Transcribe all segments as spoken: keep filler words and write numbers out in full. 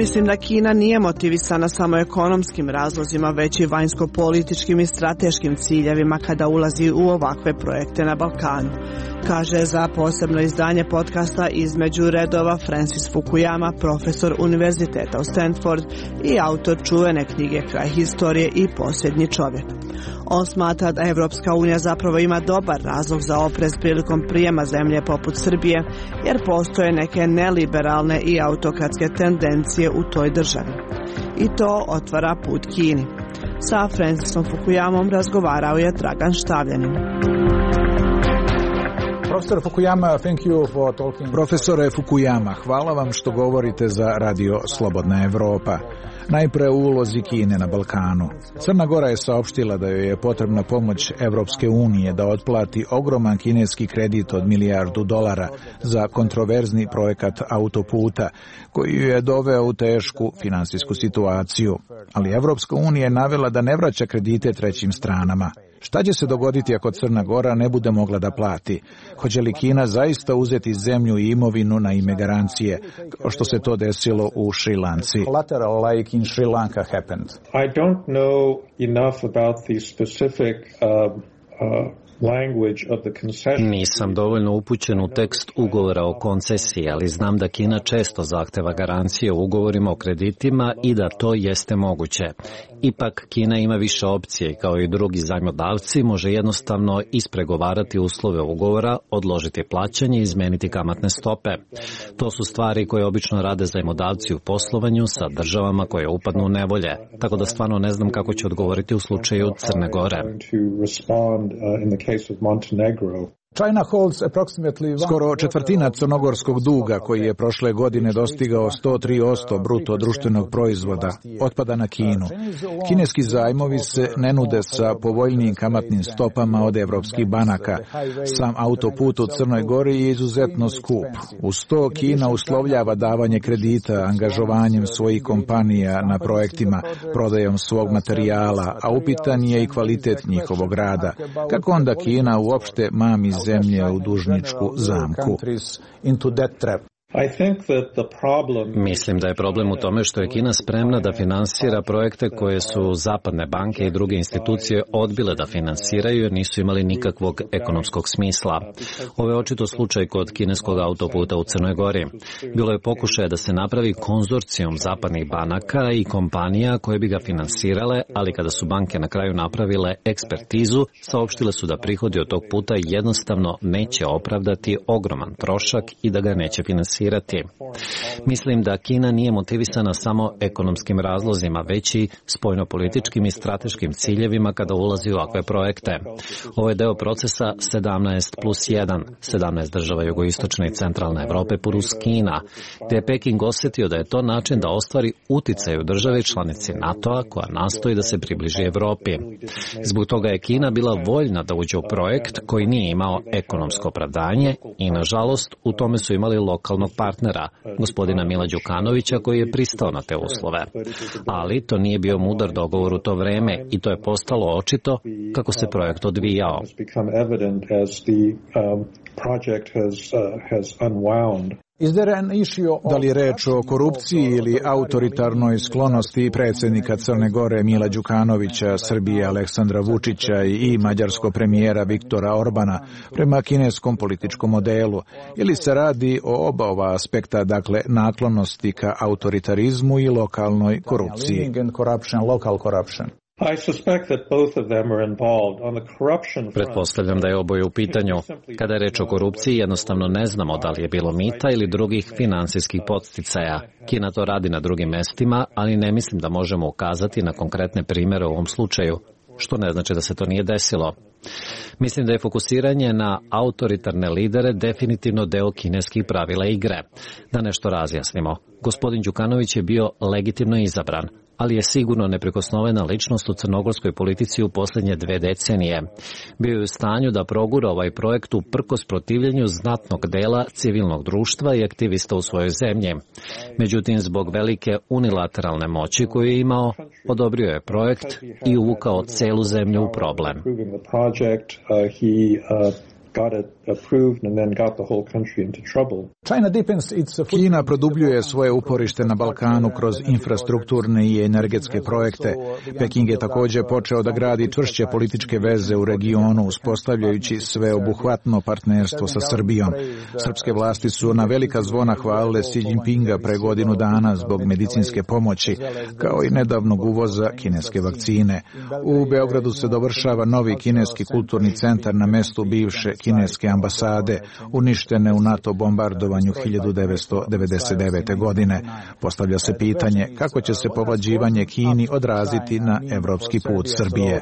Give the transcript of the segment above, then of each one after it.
Mislim da Kina nije motivisana samo ekonomskim razlozima, već i vanjsko-političkim i strateškim ciljevima kada ulazi u ovakve projekte na Balkanu, kaže za posebno izdanje podcasta Između redova Francis Fukuyama, profesor univerziteta u Stanford i autor čuvene knjige Kraj historije i Posljednji čovjek. On smatra da Evropska unija zapravo ima dobar razlog za oprez prilikom prijema zemlje poput Srbije, jer postoje neke neliberalne i autokratske tendencije u toj državi. I to otvara put Kini. Sa Francisom Fukuyamom razgovarao je Dragan Štavljanin. Profesor Fukuyama, thank you for talking. Profesore Fukuyama, hvala vam što govorite za Radio Slobodna Evropa. Najpre u ulozi Kine na Balkanu. Crna Gora je saopštila da joj je potrebna pomoć Evropske unije da otplati ogroman kineski kredit od milijardu dolara za kontroverzni projekat autoputa, koji ju je doveo u tešku finansijsku situaciju. Ali Evropska unija je navela da ne vraća kredite trećim stranama. Šta će se dogoditi ako Crna Gora ne bude mogla da plati? Hoće li Kina zaista uzeti zemlju i imovinu na ime garancije, kao što se to desilo u Šrilanci? I don't know enough about the specific uh, uh, Nisam dovoljno upućen u tekst ugovora o koncesiji, ali znam da Kina često zahteva garancije u ugovorima o kreditima i da to jeste moguće. Ipak, Kina ima više opcije i kao i drugi zajmodavci može jednostavno ispregovarati uslove ugovora, odložiti plaćanje i izmeniti kamatne stope. To su stvari koje obično rade zajmodavci u poslovanju sa državama koje upadnu u nevolje, tako da stvarno ne znam kako će odgovoriti u slučaju Crne Gore. Skoro četvrtina crnogorskog duga, koji je prošle godine dostigao sto tri posto bruto društvenog proizvoda, otpada na Kinu. Kineski zajmovi se ne nude sa povoljnijim kamatnim stopama od evropskih banaka. Sam autoput u Crnoj Gori je izuzetno skup. Uz to Kina uslovljava davanje kredita angažovanjem svojih kompanija na projektima, prodajom svog materijala, a upitan je i kvalitet njihovog rada. Kako onda Kina uopšte mami zemlje u dužničku zamku? Mislim da je problem u tome što je Kina spremna da finansira projekte koje su zapadne banke i druge institucije odbile da finansiraju jer nisu imali nikakvog ekonomskog smisla. Ovo je očito slučaj kod kineskog autoputa u Crnoj Gori. Bilo je pokušaj da se napravi konzorcijum zapadnih banaka i kompanija koje bi ga finansirale, ali kada su banke na kraju napravile ekspertizu, saopštile su da prihodi od tog puta jednostavno neće opravdati ogroman trošak i da ga neće finansirati. Mislim da Kina nije motivisana samo ekonomskim razlozima, već i spoljnopolitičkim i strateškim ciljevima kada ulazi u ovakve projekte. Ovo je deo procesa sedamnaest plus jedan, sedamnaest država jugoistočne i centralne Evrope plus Kina, gde je Peking osetio da je to način da ostvari uticaj u državi članici NATO-a koja nastoji da se približi Evropi. Zbog toga je Kina bila voljna da uđe u projekt koji nije imao ekonomsko opravdanje i, nažalost, u tome su imali lokalnog partnera, gospodina Mila Đukanovića, koji je pristao na te uslove. Ali to nije bio mudar dogovor u to vreme i to je postalo očito kako se projekt odvijao. Da li je reč o korupciji ili autoritarnoj sklonosti predsjednika Crne Gore Mila Đukanovića, Srbije Aleksandra Vučića i mađarskog premijera Viktora Orbana prema kineskom političkom modelu? Ili se radi o oba ova aspekta, dakle naklonosti ka autoritarizmu i lokalnoj korupciji? Pretpostavljam da je oboje u pitanju. Kada je reč o korupciji, jednostavno ne znamo da li je bilo mita ili drugih finansijskih podsticaja. Kina to radi na drugim mestima, ali ne mislim da možemo ukazati na konkretne primjere u ovom slučaju, što ne znači da se to nije desilo. Mislim da je fokusiranje na autoritarne lidere definitivno deo kineskih pravila igre. Da nešto razjasnimo. Gospodin Đukanović je bio legitimno izabran, ali je sigurno neprikosnovena ličnost u crnogorskoj politici u posljednje dve decenije. Bio je u stanju da progura ovaj projekt uprkos protivljenju znatnog dela civilnog društva i aktivista u svojoj zemlji. Međutim, zbog velike unilateralne moći koju je imao, odobrio je projekt i uvukao celu zemlju u problem. Kina produbljuje svoje uporište na Balkanu kroz infrastrukturne i energetske projekte. Peking je također počeo da gradi čvršće političke veze u regionu, uspostavljajući sveobuhvatno partnerstvo sa Srbijom. Srpske vlasti su na velika zvona hvalile Xi Jinpinga pre godinu dana zbog medicinske pomoći, kao i nedavnog uvoza kineske vakcine. U Beogradu se dovršava novi kineski kulturni centar na mestu bivše kineske ambasade, uništene u NATO bombardovanju hiljadu devetsto devedeset devete. godine. Postavlja se pitanje kako će se povlađivanje Kini odraziti na evropski put Srbije.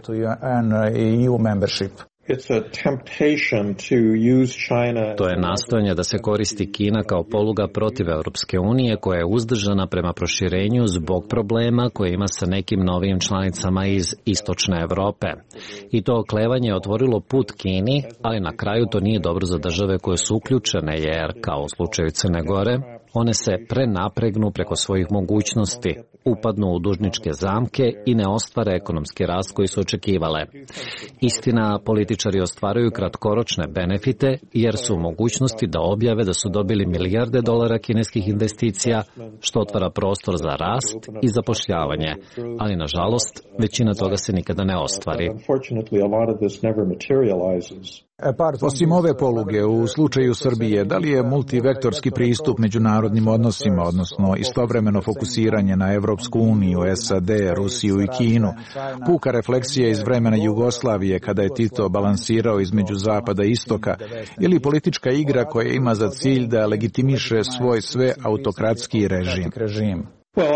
To je nastojanje da se koristi Kina kao poluga protiv Europske unije koja je uzdržana prema proširenju zbog problema koje ima sa nekim novim članicama iz istočne Evrope. I to oklevanje je otvorilo put Kini, ali na kraju to nije dobro za države koje su uključene jer, kao u slučaju Crne Gore, one se prenapregnu preko svojih mogućnosti, upadnu u dužničke zamke i ne ostvare ekonomski rast koji su očekivale. Istina, političari ostvaruju kratkoročne benefite jer su u mogućnosti da objave da su dobili milijarde dolara kineskih investicija, što otvara prostor za rast i zapošljavanje, ali nažalost većina toga se nikada ne ostvari. Osim ove poluge, u slučaju Srbije, da li je multivektorski pristup međunarodnim odnosima, odnosno istovremeno fokusiranje na Evropsku uniju, S A D, Rusiju i Kinu, puka refleksija iz vremena Jugoslavije kada je Tito balansirao između zapada i istoka, ili politička igra koja ima za cilj da legitimiše svoj sve autokratski režim?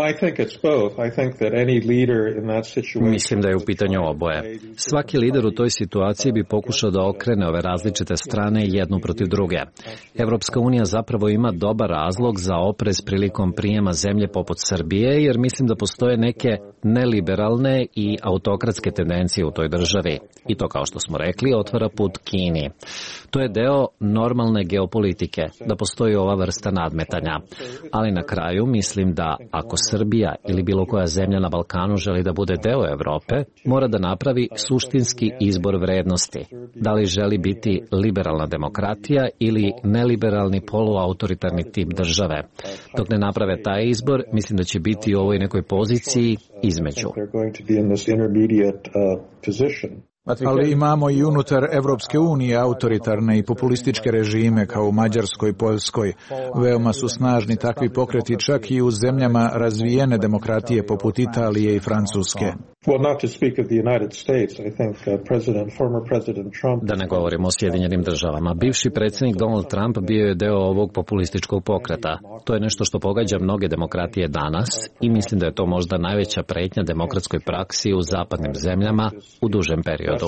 Mislim da je u pitanju oboje. Svaki lider u toj situaciji bi pokušao da okrene ove različite strane jednu protiv druge. Evropska unija zapravo ima dobar razlog za oprez prilikom prijema zemlje poput Srbije, jer mislim da postoje neke neliberalne i autokratske tendencije u toj državi. I to, kao što smo rekli, otvara put Kini. To je deo normalne geopolitike, da postoji ova vrsta nadmetanja. Ali na kraju mislim da ako Srbija ili bilo koja zemlja na Balkanu želi da bude deo Evrope, mora da napravi suštinski izbor vrednosti. Da li želi biti liberalna demokratija ili neliberalni poluautoritarni tip države. Dok ne naprave taj izbor, mislim da će biti u ovoj nekoj poziciji između. Ali imamo i unutar Evropske unije autoritarne i populističke režime kao u Mađarskoj, Poljskoj. Veoma su snažni takvi pokreti čak i u zemljama razvijene demokratije poput Italije i Francuske. Da ne govorimo o Sjedinjenim državama. Bivši predsjednik Donald Trump bio je deo ovog populističkog pokreta. To je nešto što pogađa mnoge demokratije danas i mislim da je to možda najveća pretnja demokratskoj praksi u zapadnim zemljama u dužem periodu.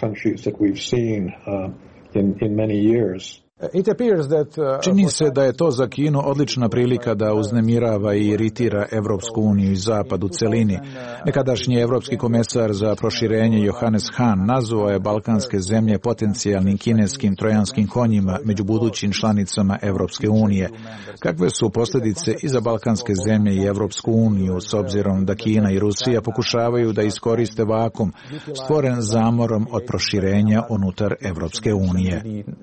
Čini se da je to za Kinu odlična prilika da uznemirava i iritira Evropsku uniju i Zapad u celini. Nekadašnji evropski komesar za proširenje Johannes Hahn nazvao je balkanske zemlje potencijalnim kineskim trojanskim konjima među budućim članicama Evropske unije. Kakve su posljedice i za balkanske zemlje i Evropsku uniju s obzirom da Kina i Rusija pokušavaju da iskoriste vakum stvoren zamorom od proširenja unutar Evropske unije?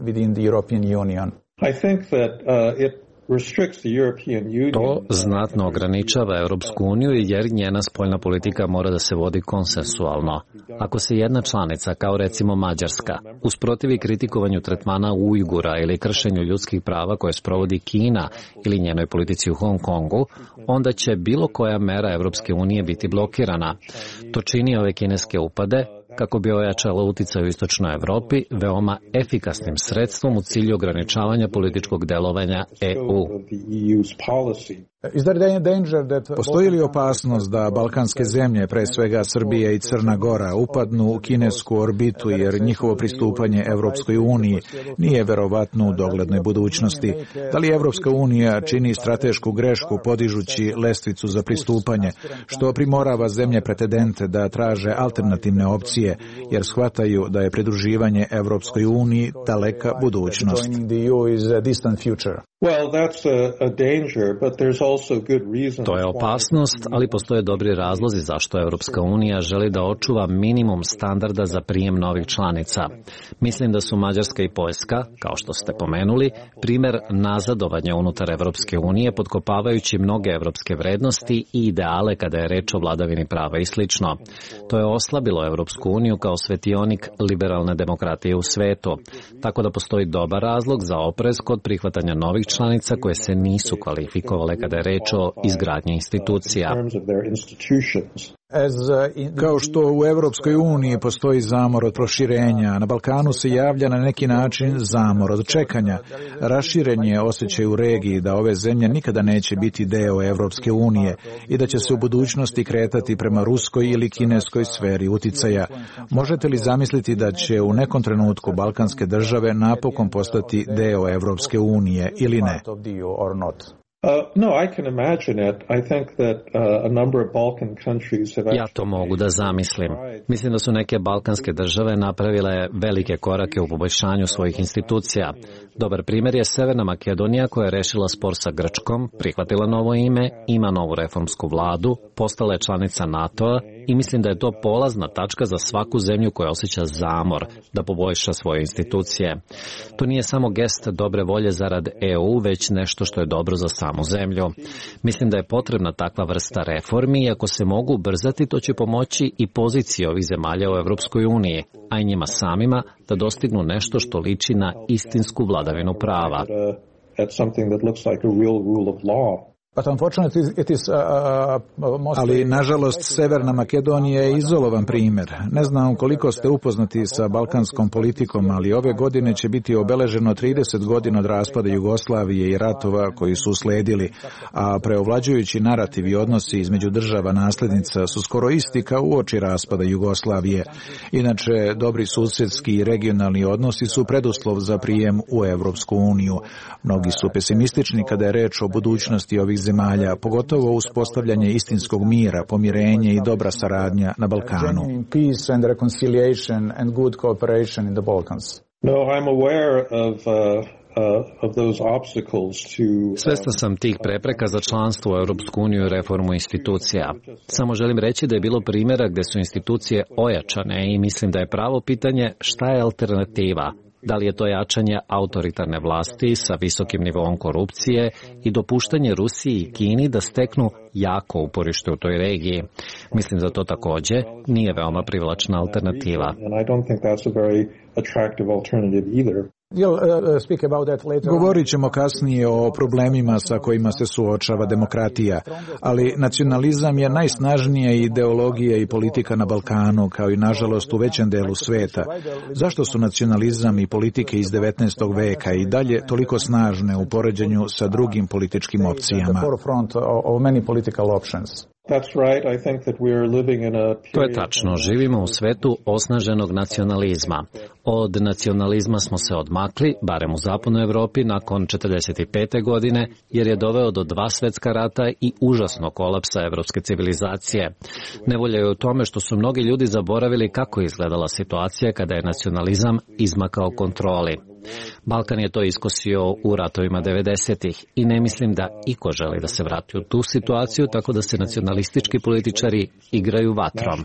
To znatno ograničava Europsku uniju jer njena spoljna politika mora da se vodi konsensualno. Ako se jedna članica, kao recimo Mađarska, usprotivi kritikovanju tretmana Ujgura ili kršenju ljudskih prava koje sprovodi Kina ili njenoj politici u Hong Kongu, onda će bilo koja mera Europske unije biti blokirana. To čini ove kineske upade, kako bi ojačala uticaj u istočnoj Evropi, veoma efikasnim sredstvom u cilju ograničavanja političkog delovanja E U. Postoji li opasnost da balkanske zemlje, pre svega Srbija i Crna Gora, upadnu u kinesku orbitu jer njihovo pristupanje Evropskoj uniji nije verovatno u doglednoj budućnosti? Da li Evropska unija čini stratešku grešku podižući lestvicu za pristupanje, što primorava zemlje pretendente da traže alternativne opcije, jer shvataju da je pridruživanje Evropskoj uniji daleka budućnost? To je opasnost, ali postoje dobri razlozi zašto Evropska unija želi da očuva minimum standarda za prijem novih članica. Mislim da su Mađarska i Poljska, kao što ste pomenuli, primer nazadovanja unutar Evropske unije, potkopavajući mnoge evropske vrednosti i ideale kada je reč o vladavini prava i slično. To je oslabilo Evropsku uniju kao svetionik liberalne demokratije u svetu, tako da postoji dobar razlog za oprez kod prihvatanja novih članica koje se nisu kvalifikovale kada je reč o izgradnji institucija. Kao što u Evropskoj uniji postoji zamor od proširenja, na Balkanu se javlja na neki način zamor od čekanja. Raširen je osjećaj u regiji da ove zemlje nikada neće biti deo Evropske unije i da će se u budućnosti kretati prema ruskoj ili kineskoj sferi uticaja. Možete li zamisliti da će u nekom trenutku balkanske države napokon postati deo Evropske unije ili ne? Ja to mogu da zamislim. Mislim da su neke balkanske države napravile velike korake u poboljšanju svojih institucija. Dobar primjer je Severna Makedonija koja je rešila spor sa Grčkom, prihvatila novo ime, ima novu reformsku vladu, postala je članica NATO-a i mislim da je to polazna tačka za svaku zemlju koja osjeća zamor da poboljša svoje institucije. To nije samo gest dobre volje zarad E U, već nešto što je dobro za samu zemlju. Mislim da je potrebna takva vrsta reformi i ako se mogu ubrzati, to će pomoći i poziciji ovih zemalja u Evropskoj uniji, a i njima samima da dostignu nešto što liči na istinsku vladavinu prava. Ali, nažalost, Severna Makedonija je izolovan primjer. Ne znam koliko ste upoznati sa balkanskom politikom, ali ove godine će biti obeleženo trideset godina od raspada Jugoslavije i ratova koji su usledili, a preovlađujući narativ i odnosi između država naslednica su skoro isti kao uoči raspada Jugoslavije. Inače, dobri susjedski i regionalni odnosi su preduslov za prijem u Evropsku uniju. Mnogi su pesimistični kada je reč o budućnosti ovih zemalja, pogotovo uspostavljanje istinskog mira, pomirenje i dobra saradnja na Balkanu. Svestan sam tih prepreka za članstvo u Europsku uniju i reformu institucija. Samo želim reći da je bilo primjera gde su institucije ojačane i mislim da je pravo pitanje šta je alternativa. Da li je to jačanje autoritarne vlasti sa visokim nivoom korupcije i dopuštanje Rusiji i Kini da steknu jako uporište u toj regiji? Mislim da to takođe nije veoma privlačna alternativa. Govorit ćemo kasnije o problemima sa kojima se suočava demokratija, ali nacionalizam je najsnažnija ideologija i politika na Balkanu, kao i nažalost u većem delu sveta. Zašto su nacionalizam i politike iz devetnaestog veka i dalje toliko snažne u poređenju sa drugim političkim opcijama? To je tačno. Živimo u svetu osnaženog nacionalizma. Od nacionalizma smo se odmakli, barem u zapadnoj Evropi, nakon četrdeset pete godine, jer je doveo do dva svetska rata i užasnog kolapsa evropske civilizacije. Nevolja je u tome što su mnogi ljudi zaboravili kako je izgledala situacija kada je nacionalizam izmakao kontroli. Balkan je to iskosio u ratovima devedesetih i ne mislim da iko želi da se vrati u tu situaciju, tako da se nacionalistički političari igraju vatrom.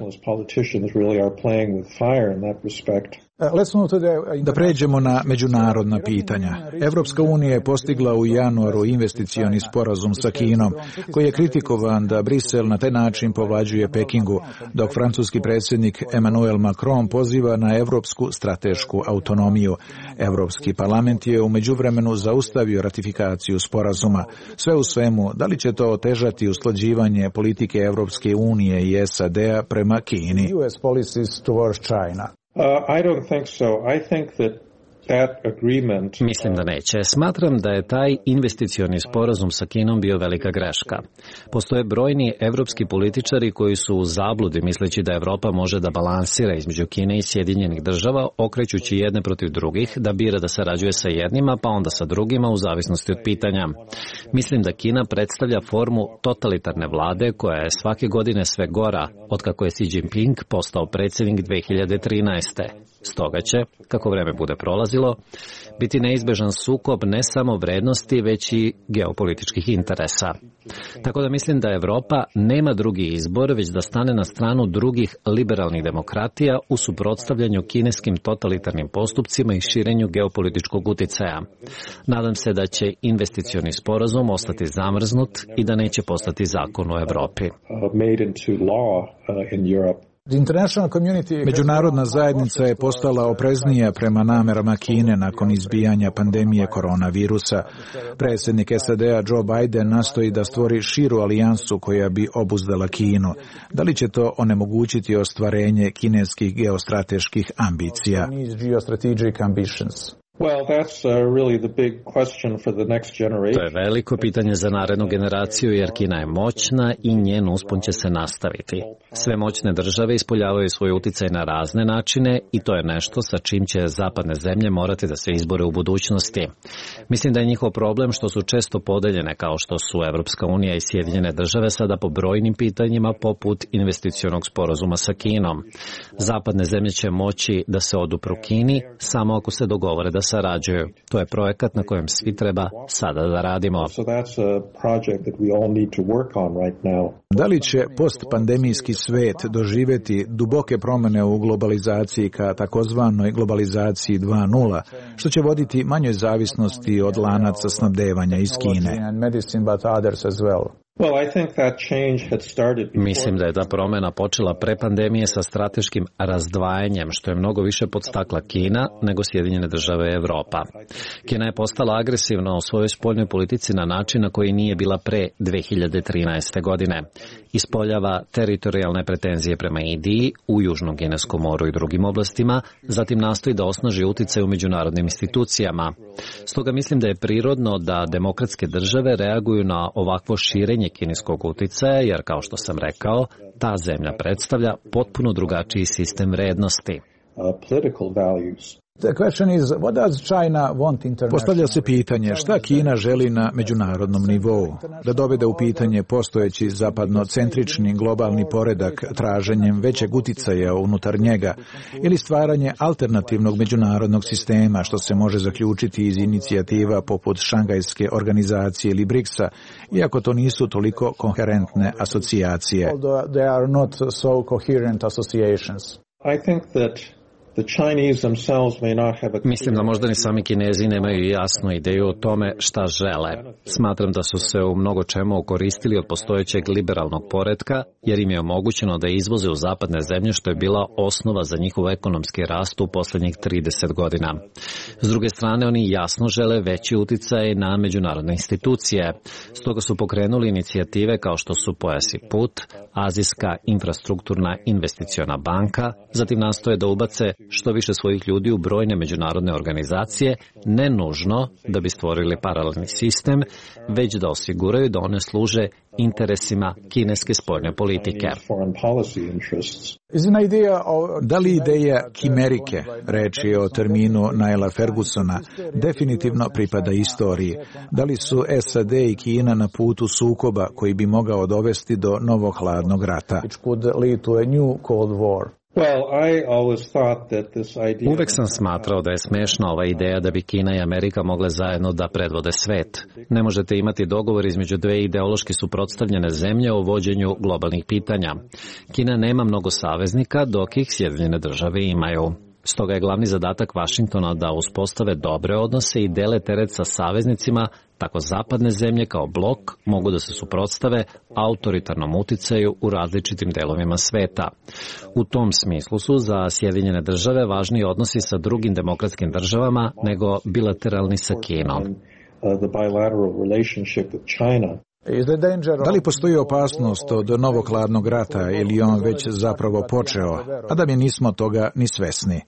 Da pređemo na međunarodna pitanja. Evropska unija je postigla u januaru investicioni sporazum sa Kinom, koji je kritikovan da Brisel na taj način povlađuje Pekingu, dok francuski predsjednik Emmanuel Macron poziva na evropsku stratešku autonomiju. Evropski parlament je u međuvremenu zaustavio ratifikaciju sporazuma. Sve u svemu, da li će to otežati usklađivanje politike Evropske unije i S A D-a prema Kini? Uh, I don't think so. I think that that agreement, Mislim da neće. Smatram da je taj investicioni sporazum sa Kinom bio velika greška. Postoje brojni evropski političari koji su u zabludi misleći da Evropa može da balansira između Kine i Sjedinjenih država, okrećući jedne protiv drugih, da bira da sarađuje sa jednima pa onda sa drugima u zavisnosti od pitanja. Mislim da Kina predstavlja formu totalitarne vlade koja je svake godine sve gora otkako je Xi Jinping postao predsjednik dve hiljade trinaeste. Stoga će, kako vreme bude prolazilo, biti neizbežan sukob ne samo vrednosti, već i geopolitičkih interesa. Tako da mislim da Evropa nema drugi izbor, već da stane na stranu drugih liberalnih demokratija u suprotstavljanju kineskim totalitarnim postupcima i širenju geopolitičkog uticaja. Nadam se da će investicioni sporazum ostati zamrznut i da neće postati zakon u Evropi. Međunarodna zajednica je postala opreznija prema namerama Kine nakon izbijanja pandemije koronavirusa. Predsjednik S A D-a Joe Biden nastoji da stvori širu alijansu koja bi obuzdala Kinu. Da li će to onemogućiti ostvarenje kineskih geostrateških ambicija? Well, that's uh, really the big question for the next generation. To je veliko pitanje za narednu generaciju, jer Kina je moćna i njen uspon će se nastaviti. Sve moćne države ispoljavaju svoj uticaj na razne načine i to je nešto sa čim će zapadne zemlje morati da se izbore u budućnosti. Mislim da je njihov problem što su često podeljene, kao što su Evropska unija i Sjedinjene države sada po brojnim pitanjima poput investicionog sporazuma sa Kinom. Zapadne zemlje će moći da se odupru Kini samo ako se dogovore da sarađuju. To je projekat na kojem svi treba sada da radimo. Da li će postpandemijski svet doživjeti duboke promjene u globalizaciji ka takozvanoj globalizaciji dva nula, što će voditi manjoj zavisnosti od lanaca snabdevanja iz Kine? Mislim da je ta promjena počela pre pandemije sa strateškim razdvajanjem, što je mnogo više podstakla Kina nego Sjedinjene države i Evropa. Kina je postala agresivna u svojoj spoljnoj politici na način na koji nije bila pre dve hiljade trinaeste. godine. Ispoljava teritorijalne pretenzije prema Indiji, u Južnom Kineskom moru i drugim oblastima, zatim nastoji da osnaži uticaj u međunarodnim institucijama. Stoga mislim da je prirodno da demokratske države reaguju na ovakvo širenje kineskog uticaja, jer kao što sam rekao, ta zemlja predstavlja potpuno drugačiji sistem vrednosti. Postavlja se pitanje šta Kina želi na međunarodnom nivou, da dovede u pitanje postojeći zapadnocentrični globalni poredak traženjem većeg uticaja unutar njega ili stvaranje alternativnog međunarodnog sistema, što se može zaključiti iz inicijativa poput Šangajske organizacije ili briksa, iako to nisu toliko koherentne asocijacije. I think that Mislim da možda ni sami Kinezi nemaju jasnu ideju o tome šta žele. Smatram da su se u mnogo čemu okoristili od postojećeg liberalnog poretka, jer im je omogućeno da izvoze u zapadne zemlje, što je bila osnova za njihov ekonomski rast u posljednjih trideset godina. S druge strane, oni jasno žele veći uticaj na međunarodne institucije. Stoga su pokrenuli inicijative kao što su Pojas i put, Azijska infrastrukturna investiciona banka, zatim nastoje da ubace što više svojih ljudi u brojne međunarodne organizacije, ne nužno da bi stvorili paralelni sistem, već da osiguraju da one služe interesima kineske spoljne politike. Da li ideja kimerike, reč je o terminu Niela Fergusona, definitivno pripada istoriji? Da li su S A D i Kina na putu sukoba koji bi mogao dovesti do novog hladnog rata? Uvek sam smatrao da je smešna ova ideja da bi Kina i Amerika mogle zajedno da predvode svet. Ne možete imati dogovor između dve ideološki suprotstavljene zemlje o vođenju globalnih pitanja. Kina nema mnogo saveznika, dok ih Sjedinjene države imaju. Stoga je glavni zadatak Vašingtona da uspostave dobre odnose i dele teret sa saveznicima, tako zapadne zemlje kao blok mogu da se suprotstave autoritarnom uticaju u različitim delovima sveta. U tom smislu su za Sjedinjene države važniji odnosi sa drugim demokratskim državama nego bilateralni sa Kinom. Da li postoji opasnost od novog hladnog rata ili on već zapravo počeo, a da mi nismo toga ni svesni?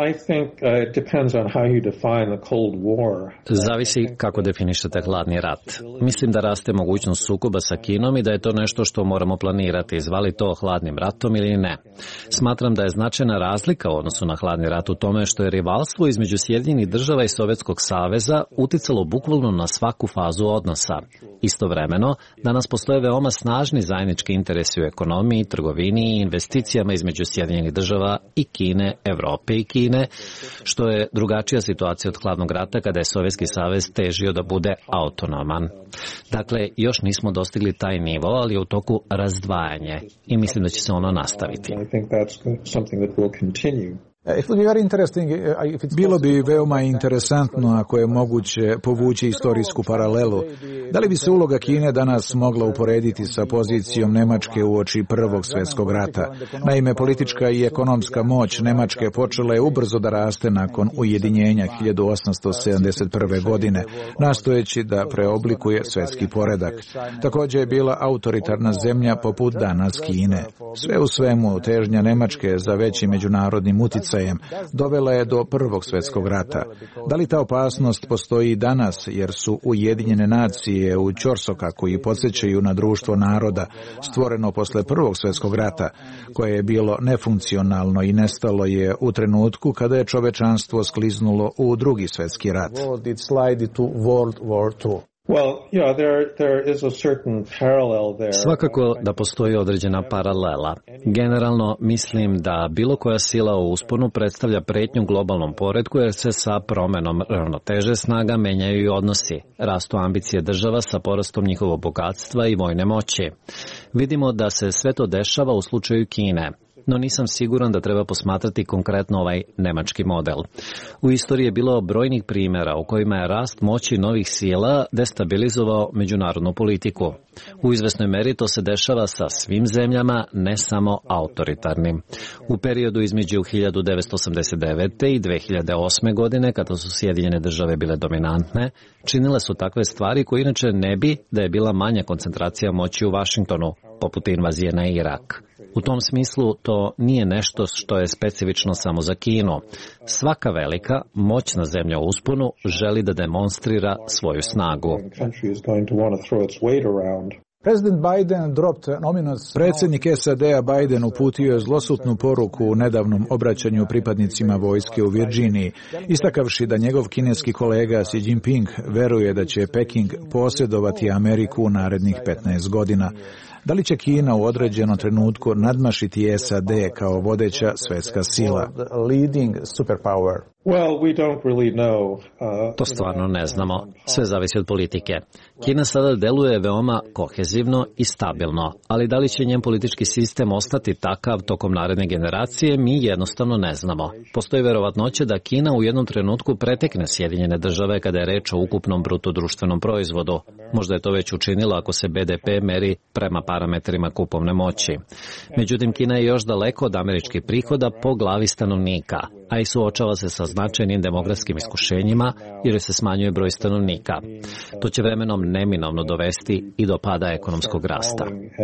Zavisi kako definišete hladni rat. Mislim da raste mogućnost sukoba sa Kinom i da je to nešto što moramo planirati, zvali to hladnim ratom ili ne. Smatram da je značajna razlika u odnosu na hladni rat u tome što je rivalstvo između Sjedinjenih država i Sovjetskog saveza uticalo bukvalno na svaku fazu odnosa. Istovremeno, danas postoje veoma snažni zajednički interesi u ekonomiji, trgovini i investicijama između Sjedinjenih država i Kine, Evrope i Kine, što je drugačija situacija od hladnog rata kada je Sovjetski savez težio da bude autonoman. Dakle, još nismo dostigli taj nivo, ali je u toku razdvajanje i mislim da će se ono nastaviti. Bilo bi veoma interesantno ako je moguće povući istorijsku paralelu. Da li bi se uloga Kine danas mogla uporediti sa pozicijom Nemačke uoči Prvog svjetskog rata? Naime, politička i ekonomska moć Nemačke počela je ubrzo da raste nakon ujedinjenja hiljadu osamsto sedamdeset prve. godine, nastojeći da preoblikuje svjetski poredak. Također je bila autoritarna zemlja poput danas Kine. Sve u svemu, težnja Nemačke za većim međunarodnim uticajem dovela je do Prvog svjetskog rata. Da li ta opasnost postoji i danas, jer su Ujedinjene nacije u ćorsokaku i podsjećaju na društvo naroda stvoreno posle Prvog svjetskog rata, koje je bilo nefunkcionalno i nestalo je u trenutku kada je čovečanstvo skliznulo u Drugi svjetski rat. Svakako da postoji određena paralela. Generalno mislim da bilo koja sila u usponu predstavlja pretnju globalnom poretku jer se sa promenom ravnoteže snaga menjaju i odnosi. Rastu ambicije država sa porastom njihovog bogatstva i vojne moći. Vidimo da se sve to dešava u slučaju Kine. No nisam siguran da treba posmatrati konkretno ovaj nemački model. U istoriji je bilo brojnih primjera u kojima je rast moći novih sila destabilizovao međunarodnu politiku. U izvesnoj meri to se dešava sa svim zemljama, ne samo autoritarnim. U periodu između hiljadu devetsto osamdeset devete. i dve hiljade osme. godine, kada su Sjedinjene države bile dominantne, činile su takve stvari koje inače ne bi da je bila manja koncentracija moći u Vašingtonu, poput invazije na Irak. U tom smislu to nije nešto što je specifično samo za Kinu. Svaka velika, moćna zemlja u usponu želi da demonstrira svoju snagu. Predsjednik S A D-a Biden uputio je zlosutnu poruku u nedavnom obraćanju pripadnicima vojske u Virginiji, istakavši da njegov kineski kolega Xi Jinping veruje da će Peking posjedovati Ameriku u narednih petnaest godina. Da li će Kina u određenom trenutku nadmašiti S A D kao vodeća svjetska sila? To stvarno ne znamo. Sve zavisi od politike. Kina sada deluje veoma kohezivno i stabilno, ali da li će njen politički sistem ostati takav tokom naredne generacije, mi jednostavno ne znamo. Postoji verovatnoća da Kina u jednom trenutku pretekne Sjedinjene države kada je reč o ukupnom bruto društvenom proizvodu. Možda je to već učinilo ako se B D P meri prema parametrima kupovne moći. Međutim, Kina je još daleko od američkih prihoda po glavi stanovnika, a i suočava se sa značajnim demografskim iskušenjima jer se smanjuje broj stanovnika. To će vremenom neminovno dovesti i do pada ekonomskog rasta.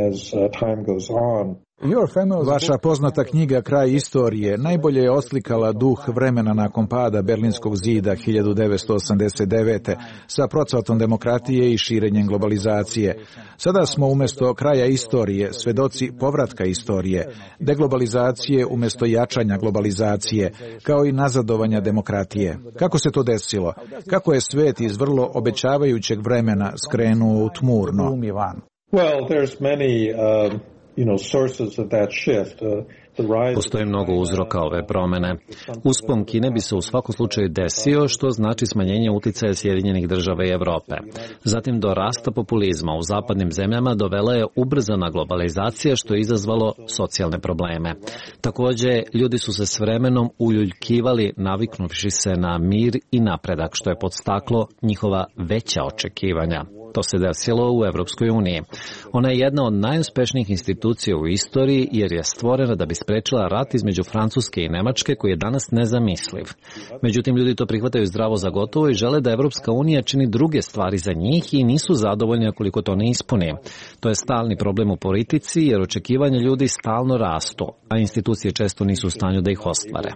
Vaša poznata knjiga Kraj istorije najbolje je oslikala duh vremena nakon pada Berlinskog zida hiljadu devetsto osamdeset devete. sa procvatom demokratije i širenjem globalizacije. Sada smo umjesto kraja istorije svedoci povratka istorije, deglobalizacije umjesto jačanja globalizacije, kao i nazadovanja demokratije. Kako se to desilo? Kako je svet iz vrlo obećavajućeg vremena skrenuo u tmurno? Well, there's many uh... You know, sources of that shift. Uh, Postoji mnogo uzroka ove promene. Uspon Kine bi se u svakom slučaju desio, što znači smanjenje uticaja Sjedinjenih država i Evrope. Zatim do rasta populizma u zapadnim zemljama dovela je ubrzana globalizacija, što je izazvalo socijalne probleme. Također, ljudi su se s vremenom uljuljkivali naviknuvši se na mir i napredak, što je podstaklo njihova veća očekivanja. To se desilo u Evropskoj uniji. Ona je jedna od najuspešnijih institucija u istoriji jer je stvorena da bi sprečila rat između Francuske i Nemačke koji je danas nezamisliv. Međutim, ljudi to prihvataju zdravo za gotovo i žele da Evropska unija čini druge stvari za njih i nisu zadovoljni koliko to ne ispuni. To je stalni problem u politici jer očekivanja ljudi stalno rastu, a institucije često nisu u stanju da ih ostvare.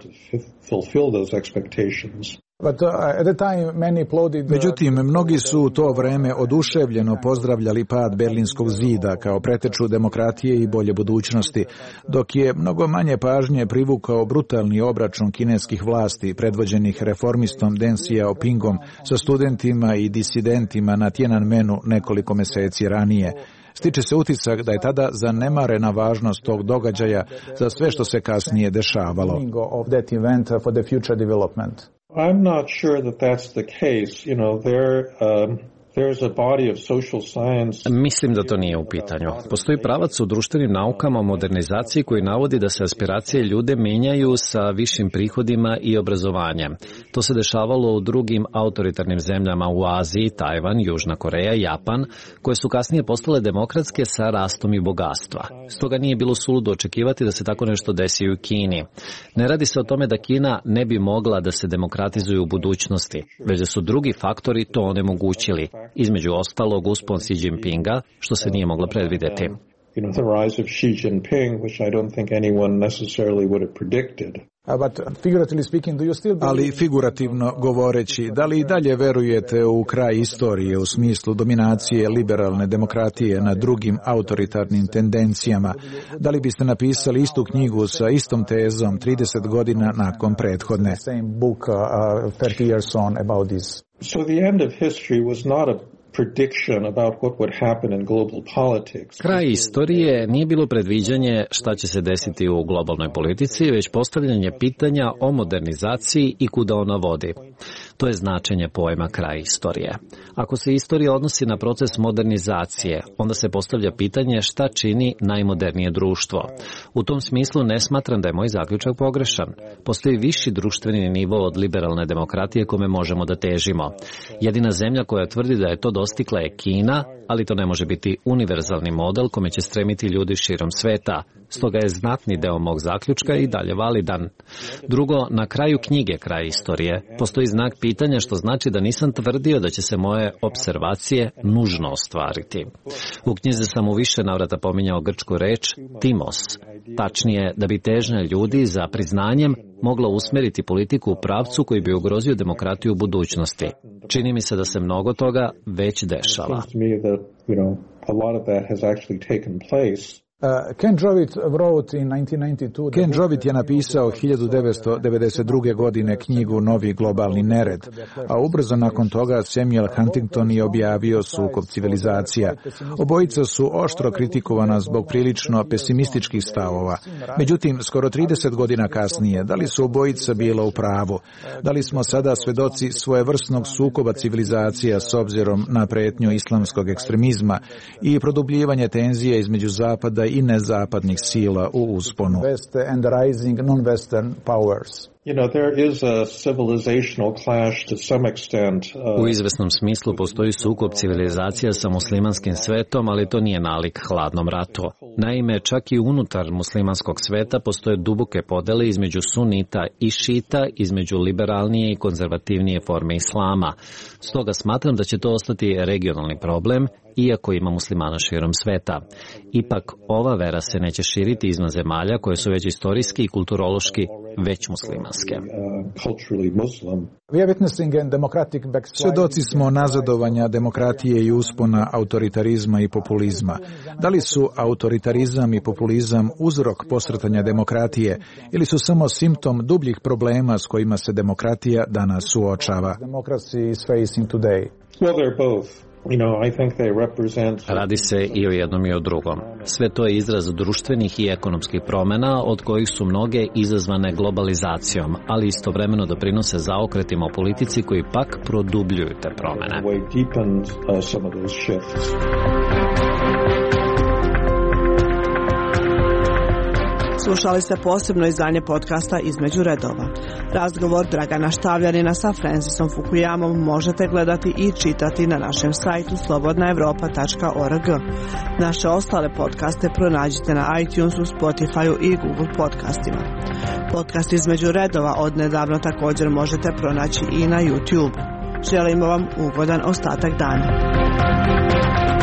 Međutim, mnogi su u to vreme oduševljeno pozdravljali pad Berlinskog zida kao preteču demokratije i bolje budućnosti, dok je mnogo manje pažnje privukao brutalni obračun kineskih vlasti predvođenih reformistom Deng Xiaopingom sa studentima i disidentima na Tiananmenu nekoliko meseci ranije. Stiče se utisak da je tada zanemarena važnost tog događaja za sve što se kasnije dešavalo. I'm not sure that that's the case. You know, there um There's a body of social science. Mislim da to nije u pitanju. Postoji pravac u društvenim naukama o modernizaciji koji navodi da se aspiracije ljude menjaju sa višim prihodima i obrazovanjem. To se dešavalo u drugim autoritarnim zemljama u Aziji, Tajvan, Južna Koreja, Japan, koje su kasnije postale demokratske sa rastom i bogatstva. Stoga nije bilo suludo očekivati da se tako nešto desi u Kini. Ne radi se o tome da Kina ne bi mogla da se demokratizuje u budućnosti, već da su drugi faktori to onemogućili. Između ostalog uspon Xi Jinpinga, što se nije moglo predvideti. You know, the rise of Xi Jinping, which I don't think anyone necessarily would have predicted. Ali figurativno govoreći, da li i dalje verujete u kraj istorije u smislu dominacije liberalne demokratije nad drugim autoritarnim tendencijama? Da li biste napisali istu knjigu sa istom tezom trideset godina nakon prethodne? So the end of history was not a prediction about what would happen in global politics. Kraj istorije nije bilo predviđanje šta će se desiti u globalnoj politici, već postavljanje pitanja o modernizaciji i kuda ona vodi. To je značenje pojma kraj istorije. Ako se istorija odnosi na proces modernizacije, onda se postavlja pitanje šta čini najmodernije društvo. U tom smislu ne smatram da je moj zaključak pogrešan. Postoji viši društveni nivo od liberalne demokratije kome možemo da težimo. Jedina zemlja koja tvrdi da je to dostigla je Kina, ali to ne može biti univerzalni model kome će stremiti ljudi širom sveta. Stoga je znatni deo mog zaključka i dalje validan. Drugo, na kraju knjige Kraj istorije postoji znak pitanja, što znači da nisam tvrdio da će se moje observacije nužno ostvariti. U knjizi sam u više navrata pominjao grčku reč timos, tačnije da bi težnja ljudi za priznanjem mogla usmeriti politiku u pravcu koji bi ugrozio demokratiju u budućnosti. Čini mi se da se mnogo toga već dešava. Ken Jovit wrote in nineteen ninety-two. Ken Jovit je napisao hiljadu devetsto devedeset druge. godine knjigu Novi globalni nered, a ubrzo nakon toga Samuel Huntington je objavio Sukob civilizacija. Obojica su oštro kritikovana zbog prilično pesimističkih stavova. Međutim, skoro trideset godina kasnije, da li su obojica bila u pravu? Da li smo sada svedoci svojevrsnog sukoba civilizacija s obzirom na pretnju islamskog ekstremizma i produbljivanje tenzije između zapada i nezapadnih sila u usponu? You know, there is a civilizational clash to some extent. Uh... U izvesnom smislu postoji sukob civilizacija sa muslimanskim svetom, ali to nije nalik hladnom ratu. Naime, čak i unutar muslimanskog sveta postoje duboke podele između sunita i šita, između liberalnije i konzervativnije forme islama. Stoga smatram da će to ostati regionalni problem, iako ima muslimana širom sveta. Ipak, ova vera se neće širiti izvan zemalja koje su već istorijski i kulturološki već muslimanske. Svedoci smo nazadovanja demokratije i uspona autoritarizma i populizma. Da li su autoritarizam i populizam uzrok posrtanja demokratije ili su samo simptom dubljih problema s kojima se demokratija danas suočava? Well, they're both. You know, I think they represent... Radi se i o jednom i o drugom. Sve to je izraz društvenih i ekonomskih promjena, od kojih su mnoge izazvane globalizacijom, ali istovremeno doprinose zaokretima u politici koji pak produbljuju te promjene. Slušali ste posebno izdanje podcasta Između redova. Razgovor Dragana Štavljanina sa Francisom Fukuyamom možete gledati i čitati na našem sajtu slobodna evropa tačka org. Naše ostale podcaste pronađite na iTunesu, Spotifyu i Google podcastima. Podcast Između redova odnedavno također možete pronaći i na YouTube. Želimo vam ugodan ostatak dana.